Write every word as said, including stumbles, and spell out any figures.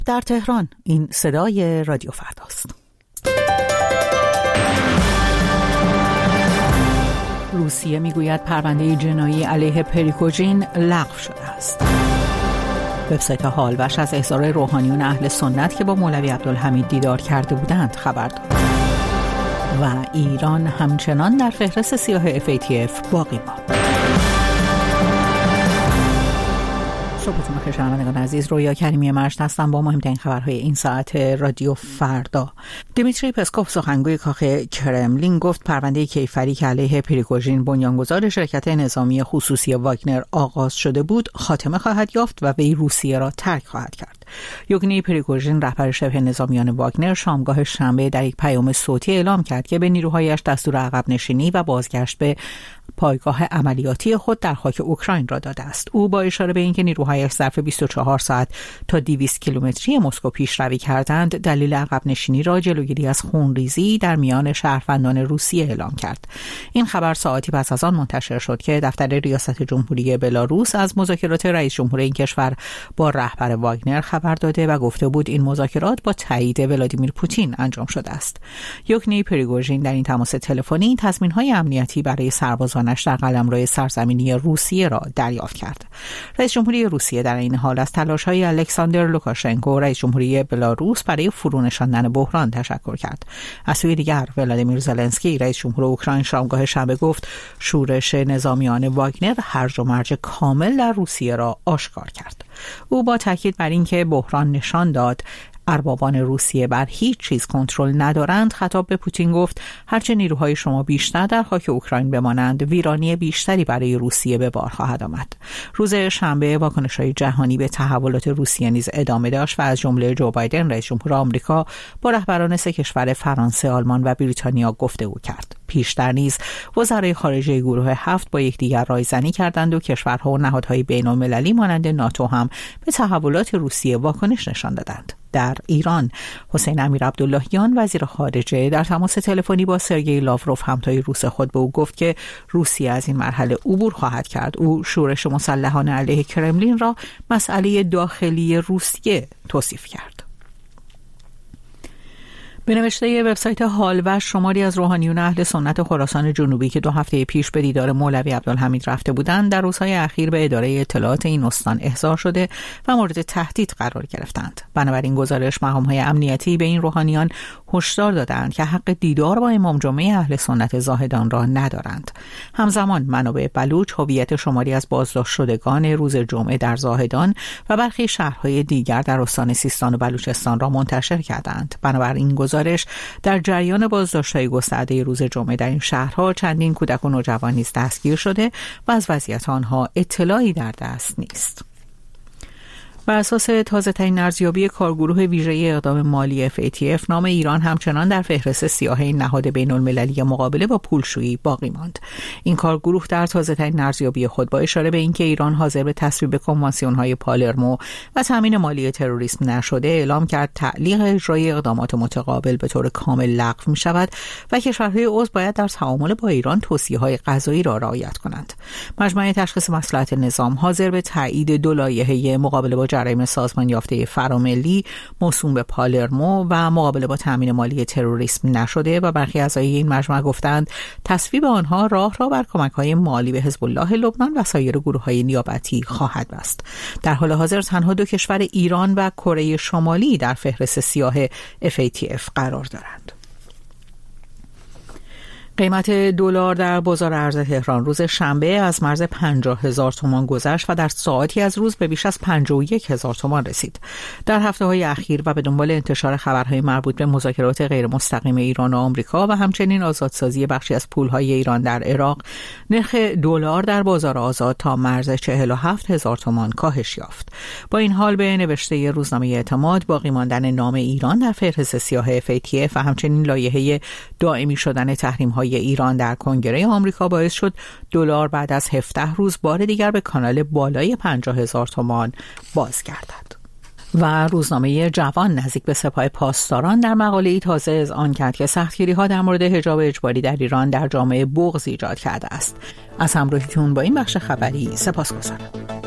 در تهران. این صدای رادیو فرداست. روسیه میگوید پرونده جنایی علیه پریگوژین لغو شده است. وبسایت حالوش از احضار روحانیون اهل سنت که با مولوی عبدالحمید دیدار کرده بودند خبر داد. و ایران همچنان در فهرست سیاه اف ای تی اف باقی ماند. صبحتون بخیر شنوندگان عزیز، رویا کریمی مشت هستم با مهمترین خبرهای این ساعت رادیو فردا. دیمیتری پسکوف سخنگوی کاخ کرملین گفت پرونده کیفری که علیه پریگوژین بنیانگذار شرکت نظامی خصوصی واگنر آغاز شده بود خاتمه خواهد یافت و وی روسیه را ترک خواهد کرد. یوگنی پریگوژین رهبر شبه نظامیان واگنر شامگاه شنبه در یک پیام صوتی اعلام کرد که به نیروهایش دستور عقب نشینی و بازگشت به پایگاه عملیاتی خود در خاک اوکراین را داده است. او با اشاره به اینکه نیروهایش ظرف بیست و چهار ساعت تا دویست کیلومتری مسکو پیشروی کردند، دلیل عقب نشینی را جلوگیری از خونریزی در میان شهروندان روسیه اعلام کرد. این خبر ساعتی پس از آن منتشر شد که دفتر ریاست جمهوری بلاروس از مذاکرات رئیس جمهور این کشور با رهبر واگنر خبر داده و گفته بود این مذاکرات با تایید ولادیمیر پوتین انجام شده است. یوگنی پریگوژین در این تماس تلفنی تضمین‌های امنیتی برای سربازانش در قلمرو سرزمینی روسیه را دریافت کرد. رئیس جمهوری روسیه در این حال از تلاش‌های الکساندر لوکاشنکو رئیس جمهوری بلاروس برای فرونشاندن بحران تشکر کرد. از سوی دیگر ولادیمیر زلنسکی رئیس جمهور اوکراین شامگاه شنبه گفت شورش نظامیان واگنر هرج و مرج کامل در روسیه را آشکار کرد. او با تاکید بر اینکه بحران نشان داد اربابان روسیه بر هیچ چیز کنترل ندارند، خطاب به پوتین گفت هرچه نیروهای شما بیشتر در خاک اوکراین بمانند، ویرانی بیشتری برای روسیه به بار خواهد آمد. روز شنبه واکنش‌های جهانی به تحولات روسیه نیز ادامه داشت و از جمله جو بایدن رئیس جمهور آمریکا با رهبران سه کشور فرانسه، آلمان و بریتانیا گفتگو کرد. پیشتر نیز وزرای خارجه گروه هفت با یکدیگر رایزنی کردند و کشورها و نهادهای بین‌المللی مانند ناتو هم به تحولات روسیه واکنش نشان دادند. در ایران حسین امیرعبداللهیان وزیر خارجه در تماس تلفنی با سرگئی لاوروف همتای روس خود به او گفت که روسیه از این مرحله عبور خواهد کرد. او شورش مسلحانه علیه کرملین را مسئله داخلی روسیه توصیف کرد. به نوشته وبسایت حالوش، شماری از روحانیون اهل سنت خراسان جنوبی که دو هفته پیش به دیدار مولوی عبدالحمید رفته بودند در روزهای اخیر به اداره اطلاعات این استان احضار شده و مورد تهدید قرار گرفتند. بنابراین گزارش مقام‌های امنیتی به این روحانیان هشدار دادند که حق دیدار با امام جمعه اهل سنت زاهدان را ندارند. همزمان منابع بلوچ هویت شماری از بازداشت شدگان روز جمعه در زاهدان و برخی شهرهای دیگر در استان سیستان و بلوچستان را منتشر کردند. بنابراین گزارش در جریان بازداشت‌های گسترده روز جمعه در این شهرها چندین کودک و نوجوان نیز دستگیر شده و از وضعیت آنها اطلاعی در دست نیست. بر اساس تازه‌ترین ارزیابی کارگروه ویژه اقدام مالی اف ای تی اف، نام ایران همچنان در فهرست سیاه این نهاد بین‌المللی مقابله با پولشویی باقی ماند. این کارگروه در تازه‌ترین ارزیابی خود با اشاره به اینکه ایران حاضر به تصویب کنوانسیون‌های پالرمو و تامین مالی تروریسم نشده، اعلام کرد تعلیق اجرای اقدامات متقابل به طور کامل لغو می‌شود و کشورهای عضو باید در تعامل با ایران توصیه‌های قضایی را رعایت کنند. مجمع تشخیص مصلحت نظام حاضر به تایید دو لایحه مقابله با جرایم سازمان یافته فراملی موسوم به پالرمو و مقابله با تامین مالی تروریسم نشده و برخی اعضای این مجمع گفتند تصویب آنها راه را بر کمک‌های مالی به حزب الله لبنان و سایر گروه‌های نیابتی خواهد بست. در حال حاضر تنها دو کشور ایران و کره شمالی در فهرست سیاه اف ای تی اف قرار دارند. قیمت دلار در بازار ارز تهران روز شنبه از مرز پنجاه هزار تومان گذشت و در ساعتی از روز به بیش از پنجاه و یک هزار تومان رسید. در هفته‌های اخیر و به دنبال انتشار خبرهای مربوط به مذاکرات غیر مستقیم ایران و آمریکا و همچنین آزادسازی بخشی از پولهای ایران در عراق، نرخ دلار در بازار آزاد تا مرز چهل و هفت هزار تومان کاهش یافت. با این حال به نوشته روزنامه اعتماد، باقی ماندن نام ایران در فهرست سیاه اف ای تی اف و همچنین لایحه دائمی شدن تحریم‌های ایران در کنگره آمریکا باعث شد دلار بعد از هفده روز بار دیگر به کانال بالای پنجاه هزار تومان بازگردد. و روزنامه جوان نزدیک به سپاه پاسداران در مقاله‌ای تازه از آن کرد که سختگیری‌ها در مورد حجاب اجباری در ایران در جامعه بغض ایجاد کرده است. از همراهیتون با این بخش خبری سپاسگزارم.